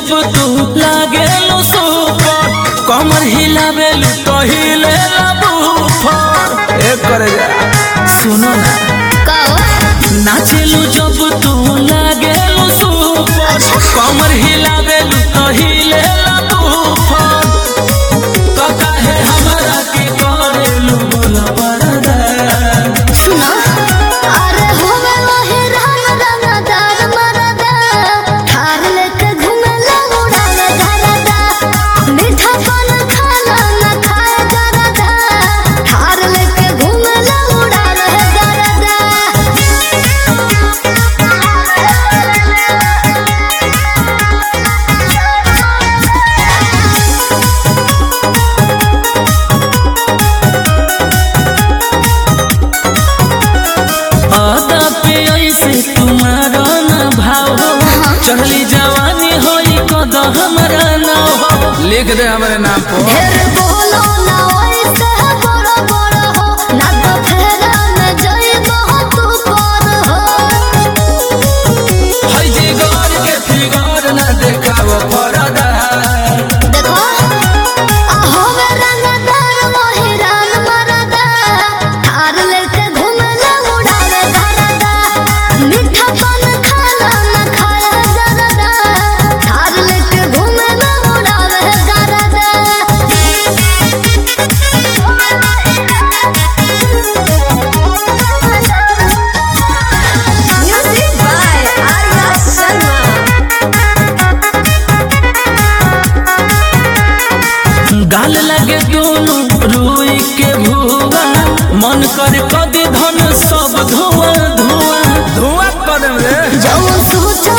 जब तू लागेलू सुपर कमर हिलावेलू तो हिलेला बूफर एक करे जा सुनो ना नाचेलू जब तू लागेलू सुपर कमर हिलावेलू तो हिलेला बूफर तो काहे हमरा के करेलू बोला परदा सुनो अरे होवे वही रंग रंगदार मरदा थार लेके घूमेला उड़ावे धरदा मीठा पान खाना न खाए जरदा थार लेके घूमेला उड़ावे धरदा आदा पे ऐसे तुम्हारा न भाव चढ़ली जवानी होई कद हमरा न हो लिख दे हमारे नाम पर ढेर बोलो ना वैसे बड़ा बड़ा हो ना तो फेरा में जाइबो तू पर हो हई जे गौर के फिगर न देखाव परदा देखो होवे रंगदार वही रान मरदा थार लेके घूमेला उड़ावे धरदा मीठा पान खाना न खाए जरदा थार लेके घूमेला उड़ावे धरदा म्यूजिक बाय आर्या शर्मा गाल लगे दोनों रुई के भुआ मन करे कदी धन सब धुआं धुआं धुआं कर रे जो सोचा